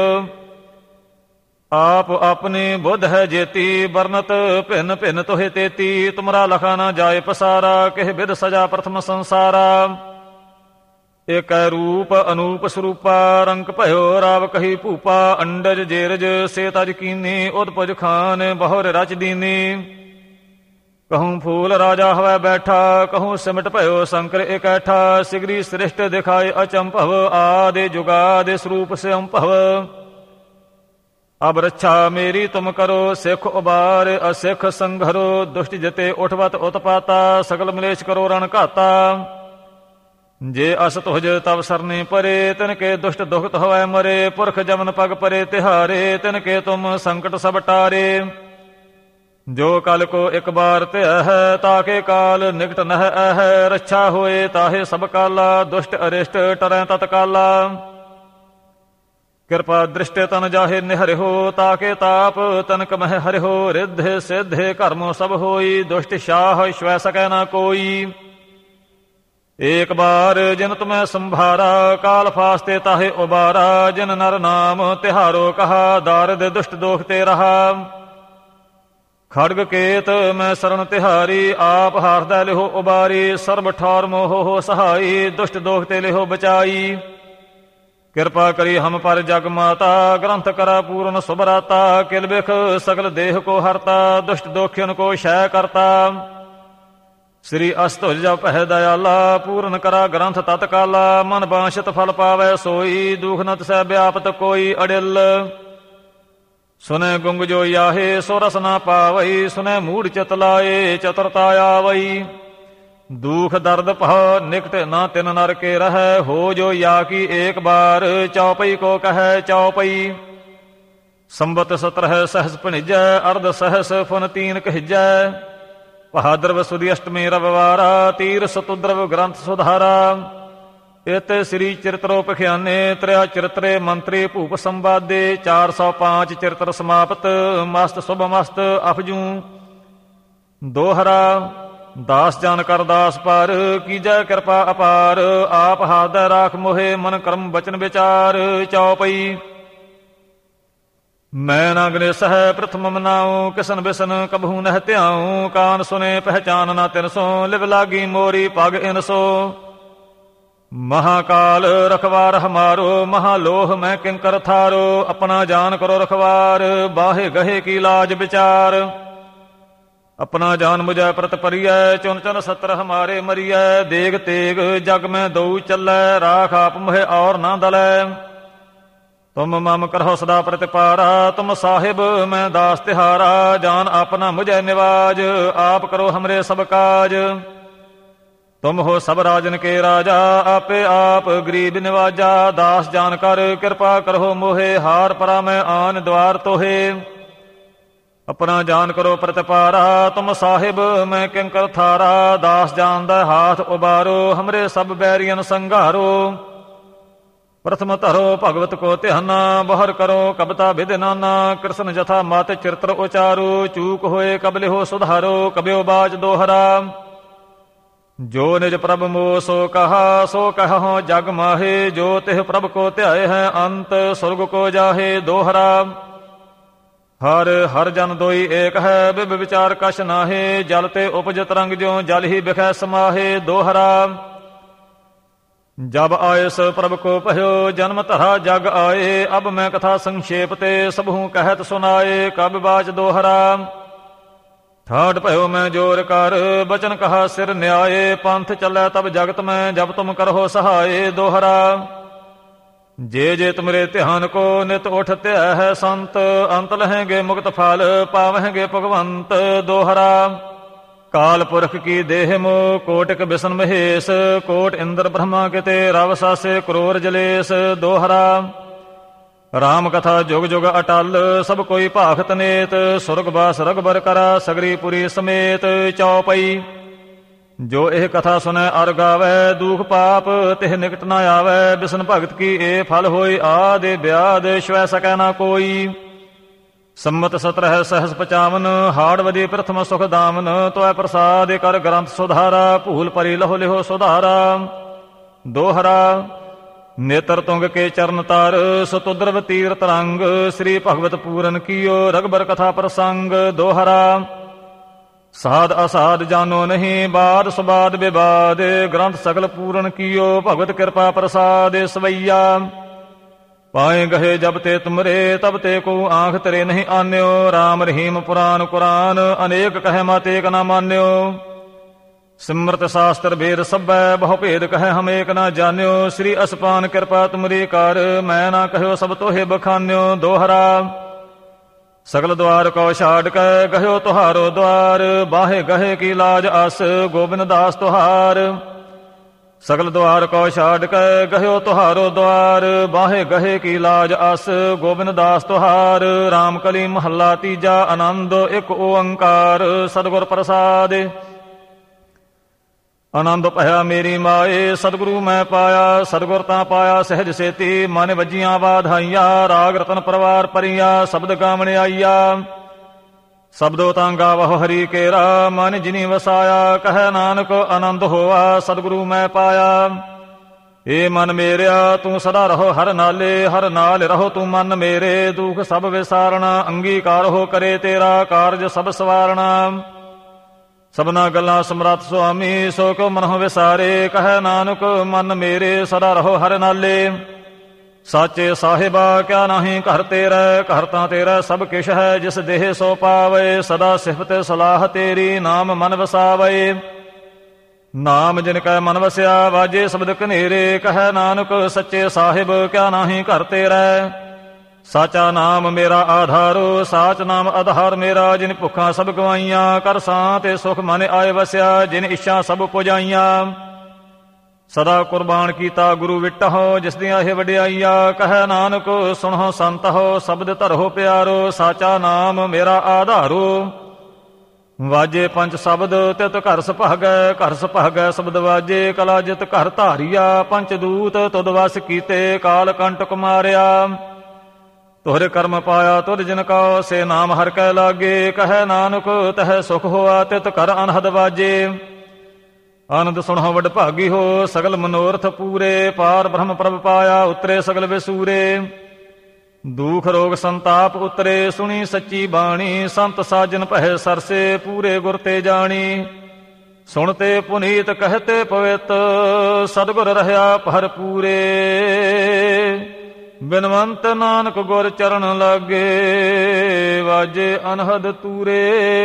ਆਪ ਆਪਣੀ ਬੁੱਧ ਹੈ ਜੇਤੀ, ਬਰਨਤ ਭਿੰਨ ਭਿੰਨ ਤੋਹਿ ਤੇਤੀ। ਤੁਮਰਾ ਲਖਾ ਨਾ ਜਾਏ ਪਸਾਰਾ, ਕਿਹ ਬਿਦ ਸਜਾ ਪ੍ਰਥਮ ਸੰਸਾਰਾ। ਏਕੈ ਰੂਪ ਅਨੂਪ ਸਰੂਪਾ, ਰੰਕ ਭਇਓ ਰਾਵ ਕਹੀ ਭੂਪਾ। ਅੰਡਜ ਜੇਰਜ ਸੇ ਤਜ ਕੀਨੀ, ਉਦਪੁਜ ਖਾਨ ਬਹੁਰ ਰਚ ਦੀਨੀ। ਕਹੂੰ ਫੂਲ ਰਾਜਾ ਹਵੈ ਬੈਠਾ, ਕਹੂੰ ਸਿਮਟ ਭਇਓ ਸ਼ੰਕਰ ਇਕੈਠਾ। ਸਿਗਰੀ ਸ੍ਰਿਸ਼ਟ ਦਿਖਾਏ ਅਚੰਭਵ, ਆਦਿ ਜੁਗਾਦਿ ਸਰੂਪ ਸਿਅੰਭਵ। ਅਬ ਰੱਛਾ ਮੇਰੀ ਤੁਮ ਕਰੋ, ਸਿੱਖ ਉਬਾਰ ਅਸਿੱਖ ਸੰਘਰੋ। ਦੁਸ਼ਟ ਜਤੇ ਉਠਵਤ ਉਤਪਾਤਾ, ਸਗਲ ਮਲੇਸ਼ ਕਰੋ ਰਣ ਘਾਤਾ। ਜੇ ਅਸ ਤੁਹਜ ਤਵ ਸਰਨੇ ਪਰੇ, ਤਿਨ ਕੇ ਦੁਸ਼ਟ ਦੁਖਤ ਹੋਵੈ ਮਰੇ। ਪੁਰਖ ਜਮਨ ਪਗ ਪਰੇ ਤਿਹਾਰੇ, ਤਿਨ ਕੇ ਤੁਮ ਸੰਕਟ ਸਭ ਟਾਰੇ। ਜੋ ਕਲ ਕੋ ਇਕ ਬਾਰ ਧਿਆ ਹੈ, ਤਾਕੇ ਕਾਲ ਨਿਕਟ ਨਹਿ ਐਹ। ਰੱਛਾ ਹੋਏ ਤਾਹੇ ਸਭ ਕਾਲਾ, ਦੁਸ਼ਟ ਅਰਿਸ਼ਟ ਟਰੈ ਤਤਕਾਲਾ। ਕਿਰਪਾ ਦ੍ਰਿਸ਼ਟੇ ਤਨ ਜਾਹੇ ਨਿਹਰਿਓ, ਤਾਕੇ ਤਾਪ ਤਨਕ ਮਹਿ ਹਰਿਓ। ਰਿੱਧ ਸਿੱਧ ਕਰਮੋ ਸਭ ਹੋਈ, ਦੁਸ਼ਟ ਸ਼ਾਹ ਸ਼ਵੈ ਸਕੈ ਨਾ ਕੋਈ। ਏਕ ਬਾਰ ਜਿਨ ਤੁਮੈ ਸੰਭਾਰਾ, ਕਾਲ ਫਾਸਤੇ ਤਾਹੇ ਉਬਾਰਾ। ਜਿਨ ਨਰ ਨਾਮ ਤਿਹਾਰੋ ਕਹਾ, ਦਾਰਿਦ ਦੁਸ਼ਟ ਦੋਖ ਤੇ ਰਹਾ। ਖੜਗ ਕੇਤ ਮੈਂ ਸਰਣ ਤਿਹਾਰੀ, ਆਪ ਹਾਰਦੈ ਲਿਹੋ ਉਬਾਰੀ। ਸਰਬ ਠੌਰ ਮੋਹ ਹੋ ਸਹਾਈ, ਦੁਸ਼ਟ ਦੋਖ ਤੇ ਲਿਹੋ ਬਚਾਈ। ਕਿਰਪਾ ਕਰੀ ਹਮ ਪਰ ਜਗ ਮਾਤਾ, ਗ੍ਰੰਥ ਕਰਾ ਪੂਰਨ ਸੁਭਰਾਤਾ। ਕਿਲ ਬਿਖ ਸਗਲ ਦੇਹ ਕੋ ਹਰਤਾ, ਦੁਸ਼ਟ ਦੋਖਿਨ ਕੋ ਸ਼ੈ ਕਰਤਾ। ਸ੍ਰੀ ਅਸਤੁਜ ਜਪ ਪਹਿ ਦਇਆਲਾ, ਪੂਰਨ ਕਰਾ ਗ੍ਰੰਥ ਤਤਕਾਲਾ। ਮਨ ਬਾਂਛਿਤ ਫਲ ਪਾਵੈ ਸੋਈ, ਦੁਖ ਨ ਤਿਸੈ ਵਿਆਪਤ ਕੋਈ ਅੜਿਲ। ਸੁਨੈ ਗੁੰਗ ਜੋ ਯਾਹੇ, ਸੋ ਰਸ ਨਾ ਪਾਵਈ। ਸੁਨੈ ਮੂੜ ਚਿਤ ਲਾਏ, ਚਤੁਰਤਾ ਆਵਈ। ਦੁਖ ਦਰਦ ਭਉ ਨਿਕਟ ਨਾ ਤਿਨ ਨਰ ਕੇ ਰਹੈ, ਹੋ ਜੋ ਯਾ ਕੀ ਏਕ ਬਾਰ। ਚੌਪਈ ਕੋ ਕਹੈ ਚੌਪਈ, ਸੰਬਤ ਸਤਰਹਿ ਸਹਸ ਭਣਿਜੈ। ਅਰਧ ਸਹਸ ਫੁਨ ਤੀਨ ਕਹਿਜੈ, ਬਹਾਦਰਵ ਸੁਦੀ ਅਸ਼ਟਮੀ ਰਵਿਵਾਰਾ। ਤੀਰ ਸਤੁਦਰਵ ਗ੍ਰੰਥ ਸੁਧਾਰਾ, ਇਤ ਸ੍ਰੀ ਚਰਿਤਰੋ ਪਖਿਆਨੇ। ਤ੍ਰਿਆ ਚਰਿਤਰੇ ਮੰਤਰੀ ਭੂਪ ਸੰਵਾਦੇ, ਚਾਰ ਸੌ ਪੰਜ ਚਰਿਤਰ ਸਮਾਪਤ। ਮਸਤ ਸੁਭ ਮਸਤ ਅਫਜੂ ਦੋਹਰਾ, ਦਾਸ ਜਾਨ ਕਰ ਦਾਸ ਪਰ। ਕੀਜੈ ਕਿਰਪਾ ਅਪਾਰ, ਆਪ ਹਾਰਦੈ ਰਾਖ ਮੋਹੇ। ਮਨ ਕਰਮ ਬਚਨ ਵਿਚਾਰ ਚੌਪਈ, ਮੈਂ ਨਾ ਗਨੇਸ ਹੈ ਪ੍ਰਥਮ ਮਨਾਉ। ਕਿਸਨ ਬਿਸਨ ਕਬਹੂ ਨਹਿ ਧਿਆਉ, ਕਾਨ ਸੁਨੇ ਪਹਿਚਾਨ ਨਾ ਤਿਨ ਸੋ। ਲਿਵ ਲਾਗੀ ਮੋਰੀ ਪਗ ਇਨ ਸੋ, ਮਹਾਕਾਲ ਰਖਵਾਰ ਹਮਾਰੋ। ਮਹਾਲੋਹ ਮੈਂ ਕਿੰਕਰ ਥਾਰੋ, ਆਪਣਾ ਜਾਨ ਕਰੋ ਰਖਵਾਰ। ਬਾਹੇ ਗਹੇ ਕੀ ਲਾਜ ਵਿਚਾਰ, ਆਪਣਾ ਜਾਨ ਮੁਝੈ ਪ੍ਰਤ ਪਰੀਐ। ਚੁਨ ਚੁਨ ਸਤਰ ਹਮਾਰੇ ਮਰੀਐ, ਦੇਗ ਤੇਗ ਜਗ ਮੈਂ ਦਊ ਚੱਲੈ। ਰਾਖ ਆਪ ਮੋਹਿ ਔਰ ਨਾ ਦਲੈ, ਤੁਮ ਮਮ ਕਰਹੁ ਸਦਾ ਪ੍ਰਤਿਪਾਰਾ। ਤੁਮ ਸਾਹਿਬ ਮੈਂ ਦਾਸ ਤਿਹਾਰਾ, ਜਾਨ ਆਪਨਾ ਮੁਝੈ ਨਿਵਾਜ। ਆਪ ਕਰੋ ਹਮਰੇ ਸਭ ਕਾਜ, ਤੁਮ ਹੋ ਸਭ ਰਾਜਨ ਕੇ ਰਾਜਾ। ਆਪੇ ਆਪ ਗਰੀਬ ਨਿਵਾਜਾ, ਦਾਸ ਜਾਨ ਕਰ ਕਿਰਪਾ ਕਰੋ ਮੋਹੇ। ਹਾਰ ਪਰਾ ਮੈਂ ਆਨ ਦਵਾਰ ਤੋਹੇ, ਆਪਣਾ ਜਾਨ ਕਰੋ ਪ੍ਰਤਿਪਾਰਾ। ਤੁਮ ਸਾਹਿਬ ਮੈਂ ਕਿੰਕਰ ਥਾਰਾ, ਦਾਸ ਜਾਨ ਦਾ ਹਾਥ ਉਬਾਰੋ। ਹਮਰੇ ਸਭ ਬੈਰੀਅਨ ਸੰਘਾਰੋ, ਪ੍ਰਥਮ ਧਰੋ ਭਗਵਤ ਕੋ ਧਿਆਨਾ। ਬਹਰ ਕਰੋ ਕਬਤਾ ਵਿਦ ਨਾਨਾ, ਕ੍ਰਿਸ਼ਨ ਜਥਾ ਮਤ ਚਿਰਤਰ ਉਚਾਰੋ। ਚੂਕ ਹੋਏ ਕਬ ਲਿਹੋ ਸੁਧਾਰੋ, ਕਬਿਓ ਬਾਜ ਦੋਹਰਾ। ਜੋ ਨਿਜ ਪ੍ਰਭ ਮੋਹ ਸੋ ਕਹਾ, ਸੋ ਕਹਹੁ ਜਗ ਮਾਹੇ। ਜੋ ਤਿਹ ਪ੍ਰਭ ਕੋ ਧਿਆਏ ਹੈ, ਅੰਤ ਸੁਰਗ ਕੋ ਜਾਹੇ ਦੋਹਰਾ। ਹਰ ਹਰ ਜਨ ਦੋਈ ਏਕ ਹੈ, ਬਿਬ ਵਿਚਾਰ ਕਛ ਨਾਹੇ। ਜਲ ਤੇ ਉਪਜ ਤਰੰਗ ਜਿਉ ਜਲ ਹੀ ਬਿਖੈ ਸਮਾਹੇ ਦੋਹਰਾ। ਜਬ ਆਇਸ ਪ੍ਰਭ ਕੋ ਭਇਓ, ਜਨਮ ਧਰਾ ਜਗ ਆਏ। ਅਬ ਮੈਂ ਕਥਾ ਸੰਖੇਪ ਤੇ, ਸਭਹੂ ਕਹਿਤ ਸੁਨਾਏ। ਕਬ ਬਾਚ ਦੋਹਰਾ, ਠਾਠ ਭਇਓ ਮੈਂ ਜੋਰ ਕਰ। ਬਚਨ ਕਹਾ ਸਿਰ ਨਿਆਏ, ਪੰਥ ਚੱਲੈ ਤਬ ਜਗਤ ਮੈਂ। ਜਬ ਤੁਮ ਕਰਹੁ ਸਹਾਏ ਦੋਹਰਾ। ਜੇ ਜੇ ਤੁਮਰੇ ਧਿਆਨ ਕੋ, ਨਿਤ ਉਠ ਧਿਆ ਹੈ ਸੰਤ। ਅੰਤ ਲਹੈਂਗੇ ਮੁਕਤ ਫਲ, ਪਾਵਹਿੰਗੇ ਭਗਵੰਤ ਦੋਹਰਾ। ਕਾਲ ਪੁਰਖ ਕੀ ਦੇਹ ਮੋ, ਕੋਟਿਕ ਬਿਸ਼ਨ ਮਹੇਸ਼। ਕੋਟ ਇੰਦਰ ਬ੍ਰਹਮਾ ਕਿਤੇ, ਰਵ ਸਾਸੇ ਕਰੋਰ ਜਲੇਸ਼ ਦੋਹਰਾ। ਰਾਮ ਕਥਾ ਜੁਗ ਜੁਗ ਅਟਲ, ਸਭ ਕੋਈ ਭਾਖਤ ਨੇਤ। ਸੁਰਗ ਬਾਸ ਰਗਬਰ ਕਰਾ, ਸਗਰੀ ਪੁਰੀ ਸਮੇਤ ਚੌਪਈ। ਜੋ ਇਹ ਕਥਾ ਸੁਨੈ ਅਰ ਗਾਵੈ, ਦੁਖ ਪਾਪ ਤਿਹ ਨਿਕਟ ਨ ਆਵੈ। ਬਿਸ਼ਨ ਭਗਤ ਕੀ ਇਹ ਫਲ ਹੋਈ, ਆਦਿ ਬਿਆਦ ਸ਼ਵੈ ਸਕੈ ਨਾ ਕੋਈ। ਸੰਮਤ ਸਤਰਹਿ ਸਹਸ ਪਚਾਵਨ, ਹਾੜਵਦੀ ਪ੍ਰਥਮ ਸੁਖ ਦਾਮਨ। ਤੋੈ ਪ੍ਰਸਾਦ ਕਰ ਗ੍ਰੰਥ ਸੁਧਾਰਾ, ਭੂਲ ਪਰੀ ਲਹੋ ਲਿਹੋ ਸੁਧਾਰਾ ਦੋਹਰਾ। ਨੇਤਰ ਤੁੰਗ ਕੇ ਚਰਨ ਤਰ, ਸਤੁਦਰਵ ਤੀਰ ਤਰੰਗ। ਸ੍ਰੀ ਭਗਵਤ ਪੂਰਨ ਕੀਓ, ਰਗਬਰ ਕਥਾ ਪ੍ਰਸੰਗ ਦੋਹਰਾ। ਸਾਧ ਅਸਾਧ ਜਾਨੋ ਨਹੀਂ, ਬਾਦ ਸੁਬਾਦ ਵਿਵਾਦ। ਗ੍ਰੰਥ ਸਗਲ ਪੂਰਨ ਕੀਓ, ਭਗਵਤ ਕਿਰਪਾ ਪ੍ਰਸਾਦ ਸਵਈਆ। ਪਾਏ ਗਹੇ ਜਬ ਤੇ ਤੁਮਰੇ, ਤਬ ਤੇ ਕੋ ਆਂਖ ਤਰੇ ਨਹੀਂ ਆਨਿਓ। ਰਾਮ ਰਹੀਮ ਪੁਰਾਨ ਕੁਰਾਨ, ਅਨੇਕ ਕਹੈ ਮਤ ਏਕ ਨਾ ਮਾਨਿਓ। ਸਿਮਰਤ ਸ਼ਾਸਤਰ ਵੇਦ ਸਭੈ, ਬਹੁ ਭੇਦ ਕਹੈ ਹਮ ਏਕ ਨਾ ਜਾਣਿਓ। ਸ੍ਰੀ ਅਸਪਾਨ ਕਿਰਪਾ ਤੁਮਰੀ ਕਰ, ਮੈਂ ਨਾ ਕਹਿਓ ਸਭ ਤੋਹੇ ਬਖਾਨਿਓ ਦੋਹਰਾ। ਸਗਲ ਦੁਆਰ ਕੋ ਛਾੜ ਕੇ, ਗਹਿਓ ਤੁਹਾਰੋ ਦੁਆਰ। ਬਾਹੇ ਗਹੇ ਕੀ ਲਾਜ ਅਸ, ਗੋਬਿੰਦ ਦਾਸ ਤੁਹਾਰ। ਸਗਲ ਦੁਆਰ ਕੋ ਛਾੜ ਕੇ, ਗਹਿਓ ਤੁਹਾਰੋ ਦੁਆਰ। ਬਾਹੇ ਗਹੇ ਕੀ ਲਾਜ ਅਸ, ਗੋਬਿੰਦ ਦਾਸ ਤੁਹਾਰ। ਰਾਮ ਕਲੀ ਮਹੱਲਾ ਤੀਜਾ, ਆਨੰਦ ਇੱਕ ਓੰਕਾਰ। ਸਤਿਗੁਰ ਪ੍ਰਸਾਦ ਆਨੰਦ ਭਇਆ ਮੇਰੀ ਮਾਏ। ਸਤਿਗੁਰੂ ਮੈਂ ਪਾਇਆ, ਸਤਿਗੁਰ ਤਾਂ ਪਾਇਆ ਸਹਿਜ ਸੇਤੀ। ਮਨ ਵੱਜੀਆਂ ਵਾਧਾਈਆਂ, ਰਾਗ ਰਤਨ ਪਰਵਾਰ ਪਰੀਆ। ਸ਼ਬਦ ਗਾਵਣ ਆਈਆ, ਸ਼ਬਦੋ ਤਾਂ ਗਾਵਹੁ ਹਰੀ ਕੇਰਾ। ਮਨ ਜਿਨੀ ਵਸਾਇਆ, ਕਹੈ ਨਾਨਕ ਆਨੰਦ ਹੋਆ। ਸਤਿਗੁਰੂ ਮੈਂ ਪਾਇਆ, ਏ ਮਨ ਮੇਰਿਆ ਤੂੰ ਸਦਾ ਰਹੋ ਹਰ ਨਾਲੇ, ਹਰ ਨਾਲ ਰਹੋ ਤੂੰ ਮਨ ਮੇਰੇ। ਦੁਖ ਸਭ ਵਿਸਾਰਣਾ, ਅੰਗੀਕਾਰ ਹੋ ਕਰੇ ਤੇਰਾ ਕਾਰਜ ਸਭ ਸਵਾਰਣਾ। ਸਭਨਾ ਗੱਲਾਂ ਸਮਰੱਥ ਸੁਆਮੀ, ਸੋ ਕਿਉ ਮਨਹੁ ਵਿਸਾਰੇ। ਕਹੈ ਨਾਨਕ ਮਨ ਮੇਰੇ ਸਦਾ ਰਹੋ ਹਰ ਨਾਲੇ। ਸਾਚੇ ਸਾਹਿਬਾ ਕਿਆ ਨਾਹੀਂ ਘਰ ਤੇਰਾ, ਘਰ ਤਾਂ ਤੇਰਾ ਸਭ ਕਿਛ ਹੈ। ਜਿਸ ਦੇਹ ਸੋ ਪਾਵੇ, ਸਦਾ ਸਿਫਤ ਸਲਾਹ ਤੇਰੀ। ਨਾਮ ਮਨ ਵਸਾਵੇ, ਨਾਮ ਜਿਨ ਕੈ ਮਨ ਵਸਿਆ। ਵਾਜੇ ਸ਼ਬਦ ਕਨੇਰੇ, ਕਹੈ ਨਾਨਕ ਸੱਚੇ ਸਾਹਿਬ ਕਿਆ ਨਾਹੀਂ ਘਰ ਤੇਰਾ। ਸਾਚਾ ਨਾਮ ਮੇਰਾ ਆਧਾਰੋ, ਸਾਚ ਨਾਮ ਆਧਾਰ ਮੇਰਾ। ਜਿਨ ਭੁੱਖਾਂ ਸਭ ਗਵਾਈਆਂ, ਕਰ ਸਾਂ ਤੇ ਸੁਖ ਮਨ ਆਏ ਵਸਿਆ। ਜਿਨ ਇੱਛਾ ਸਭ ਪੁਜਾਈਆਂ, ਸਦਾ ਕੁਰਬਾਨ ਕੀਤਾ ਗੁਰੂ ਵਿਟਹੁ। ਜਿਸ ਦੀਆਂ ਇਹ ਵਡਿਆਈਆਂ, ਕਹੈ ਨਾਨਕ ਸੁਣਹੁ ਸੰਤਹੁ। ਸ਼ਬਦ ਧਰੋ ਪਿਆਰੋ, ਸਾਚਾ ਨਾਮ ਮੇਰਾ ਆਧਾਰੋ। ਵਾਜੇ ਪੰਜ ਸ਼ਬਦ ਤਿਤ ਘਰ ਸੁਭਾਗੈ, ਘਰ ਸੁਭਾਗੈ ਸ਼ਬਦ ਵਾਜੇ। ਕਲਾ ਜਿਤ ਘਰ ਧਾਰੀਆ, ਪੰਚ ਦੂਤ ਤੁਧ ਵਸ ਕੀਤੇ। ਕਾਲ ਕੰਟਕ ਮਾਰਿਆ, ਤੋਹਰੇ ਕਰਮ ਪਾਇਆ ਤੁਧ ਜਿਨ ਕਉ। ਸੇ ਨਾਮ ਹਰਿ ਕੈ ਲਾਗੇ, ਕਹੈ ਨਾਨਕ ਤਹਿ ਸੁਖ ਹੋਆ। ਤਿਤ ਘਰ ਅਨਹਦ ਵਾਜੇ, ਆਨੰਦ ਸੁਣਹੁ ਵਡ ਭਾਗੀ ਹੋ। ਸਗਲ ਮਨੋਰਥ ਪੂਰੇ, ਪਾਰ ਬ੍ਰਹਮ ਪ੍ਰਭ ਪਾਇਆ। ਉਤਰੇ ਸਗਲ ਵਿਸੂਰੇ, ਦੁਖ ਰੋਗ ਸੰਤਾਪ ਉਤਰੇ। ਸੁਣੀ ਸੱਚੀ ਬਾਣੀ, ਸੰਤ ਸਾਜਨ ਪਹਿ ਸਰਸੇ। ਪੂਰੇ ਗੁਰ ਤੇ ਜਾਣੀ, ਸੁਣਤੇ ਪੁਨੀਤ ਕਹਤੇ ਪਵਿੱਤ। ਸਤਿਗੁਰ ਰਹਿਆ ਭਰ ਪੂਰੇ, ਬਿਨਵੰਤ ਨਾਨਕ ਗੁਰ ਚਰਨ ਲਾਗੇ। ਵਾਜੇ ਅਨਹਦ ਤੂਰੇ,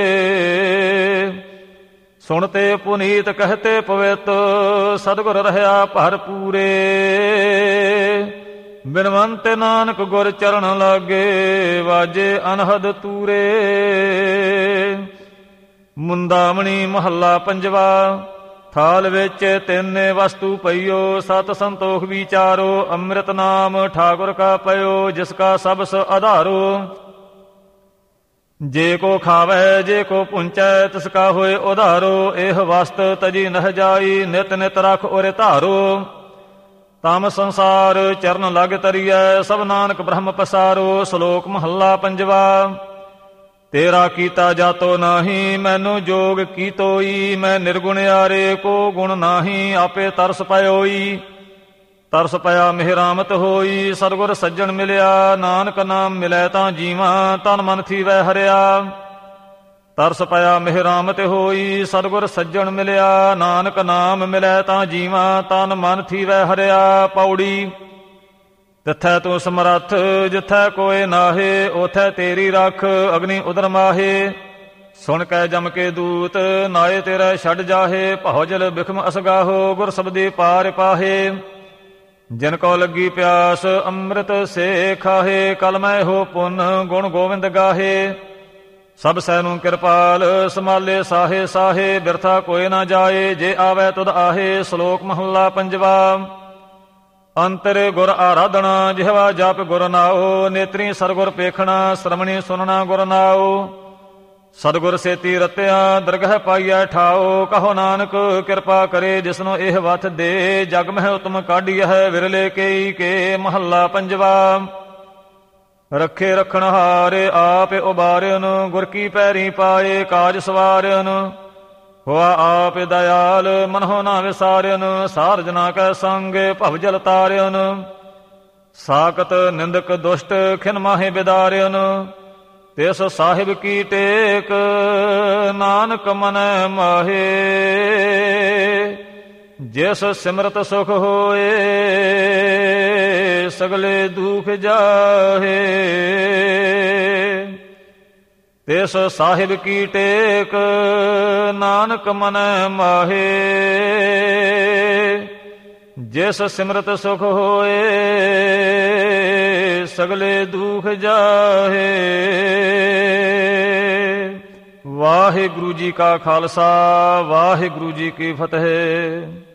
ਸੁਣਤੇ ਪੁਨੀਤ ਕਹਤੇ ਪਵਿੱਤ। ਸਤਿਗੁਰ ਰਹਿਆ ਭਰ ਪੂਰੇ, ਬਿਨਵੰਤ ਨਾਨਕ ਗੁਰ ਚਰਨ ਲਾਗੇ। ਵਾਜੇ ਅਨਹਦ ਤੂਰੇ। ਮੁੰਦਾਮਣੀ ਮਹੱਲਾ ਪੰਜਵਾ। ਥਾਲ ਵਿੱਚ ਤਿੰਨੇ ਵਸਤੂ ਪਈਓ, ਸਤ ਸੰਤੋਖ ਵਿਚਾਰੋ। ਅੰਮ੍ਰਿਤ ਨਾਮ ਠਾਕੁਰ ਕਾ ਪਇਓ, ਜਿਸ ਕਾ ਸਬਸ ਆਧਾਰੋ। ਜੇ ਕੋ ਖਾਵੈ ਜੇ ਕੋ ਪੁੰਚੈ, ਤਿਸ ਕਾ ਹੋਏ ਉਧਾਰੋ। ਇਹ ਵਸਤ ਤਜੀ ਨਹ ਜਾਈ, ਨਿਤ ਨਿਤ ਰਖ ਉਰੇ ਧਾਰੋ। ਤਮ ਸੰਸਾਰ ਚਰਨ ਲਗ ਤਰੀਐ, ਸਭ ਨਾਨਕ ਬ੍ਰਹਮ ਪਸਾਰੋ। ਸ਼ਲੋਕ ਮਹੱਲਾ ਪੰਜਵਾ। ਤੇਰਾ ਕੀਤਾ ਜਾਤੋ ਨਾਹੀ, ਮੈਨੂੰ ਜੋਗ ਕੀਤੋਈ। ਮੈਂ ਨਿਰਗੁਣਿਆਰੇ ਕੋ ਗੁਣ ਨਾਹੀ, ਆਪੇ ਤਰਸ ਪਇਓਈ। ਤਰਸ ਪਿਆ ਮਿਹਰਾਮਤ ਹੋਈ, ਸਤਿਗੁਰ ਸੱਜਣ ਮਿਲਿਆ। ਨਾਨਕ ਨਾਮ ਮਿਲੈ ਤਾਂ ਜੀਵਾਂ, ਤਨ ਮਨ ਥੀਵੈ ਹਰਿਆ। ਤਰਸ ਪਿਆ ਮਿਹਰਾਮਤ ਹੋਈ, ਸਤਿਗੁਰ ਸੱਜਣ ਮਿਲਿਆ। ਨਾਨਕ ਨਾਮ ਮਿਲੈ ਤਾਂ ਜੀਵਾਂ, ਤਨ ਮਨ ਥੀਵੈ ਹਰਿਆ। ਪੌੜੀ। ਤਿੱਥੈ ਤੂੰ ਸਮਰੱਥ, ਜਿੱਥੈ ਕੋਇ ਨਾਹੇ। ਉਥੈ ਤੇਰੀ ਰੱਖ, ਅਗਨੀ ਉਦਰ ਮਾਹੇ। ਸੁਣ ਕੈ ਜਮ ਕੇ ਦੂਤ, ਨਾਏ ਤੇਰਾ ਛੱਡ ਜਾਹੇ। ਭਉ ਜਲ ਬਿਖਮ ਅਸਗਾਹੋ, ਗੁਰ ਸਬਦੀ ਪਾਰ ਪਾਹੇ। ਜਿਨ ਕੋ ਲੱਗੀ ਪਿਆਸ, ਅੰਮ੍ਰਿਤ ਸੇ ਖਾਹੇ। ਕਲ ਮੈਂ ਹੋ ਪੁੰਨ, ਗੁਣ ਗੋਵਿੰਦ ਗਾਹੇ। ਸਭ ਸੈ ਨੂੰ ਕਿਰਪਾਲ, ਸੰਭਾਲੇ ਸਾਹੇ ਸਾਹੇ। ਬਿਰਥਾ ਕੋਇ ਨਾ ਜਾਏ, ਜੇ ਆਵੈ ਤੁਧ ਆਹੇ। ਸ਼ਲੋਕ ਮਹੱਲਾ ਪੰਜਵਾ। ਅੰਤਰ ਗੁਰ ਆਰਾਧਨਾ, ਜਿਹਵਾ ਜਪ ਗੁਰ ਨਾਉ। ਨੇਤਰੀ ਸਰਗੁਰ ਪੇਖਣਾ, ਸ਼ਰਮਣੀ ਸੁਨਣਾ ਗੁਰ ਨਾਉ। ਸਤਿਗੁਰ ਸੇਤੀ ਰਤਿਆ, ਦਰਗਹ ਪਾਈਐ ਠਾਓ। ਕਹੋ ਨਾਨਕ ਕਿਰਪਾ ਕਰੇ, ਜਿਸਨੂੰ ਇਹ ਵਥ ਦੇ। ਜਗ ਮਹਿ ਉਤਮ ਕਾਢੀਐ, ਵਿਰਲੇ ਕੇਈ ਕੇ। ਮਹੱਲਾ ਪੰਜਵਾ। ਰੱਖੇ ਰਖਣ ਹਾਰੇ, ਆਪ ਉਬਾਰਿਓਨ। ਗੁਰ ਕੀ ਪੈਰੀ ਪਾਏ, ਕਾਜ ਸਵਾਰਿਓਨ। ਹੋਆ ਆਪ ਦਇਆਲ, ਮਨਹੁ ਨਾ ਵਿਸਾਰਿਓਨ। ਸਾਰ ਜਨਾ ਕੈ ਸੰਗ, ਭਵ ਜਲ ਤਾਰਿਓਨ। ਸਾਕਤ ਨਿੰਦਕ ਦੁਸ਼ਟ, ਖਿਨ ਮਾਹੇ ਬਿਦਾਰਿਓਨ। ਤਿਸ ਸਾਹਿਬ ਕੀ ਟੇਕ, ਨਾਨਕ ਮਨੈ ਮਾਹੇ। ਜਿਸ ਸਿਮਰਤ ਸੁਖ ਹੋਏ, ਸਗਲੇ ਦੁਖ ਜਾਹੇ। ਤਿਸ ਸਾਹਿਬ ਕੀ ਟੇਕ, ਨਾਨਕ ਮਨੈ ਮਾਹੇ। ਜਿਸ ਸਿਮਰਤ ਸੁਖ ਹੋਏ, ਸਗਲੇ ਦੁਖ ਜਾਹੇ। ਵਾਹਿਗੁਰੂ ਜੀ ਕਾ ਖਾਲਸਾ, ਵਾਹਿਗੁਰੂ ਜੀ ਕੀ ਫਤਿਹ।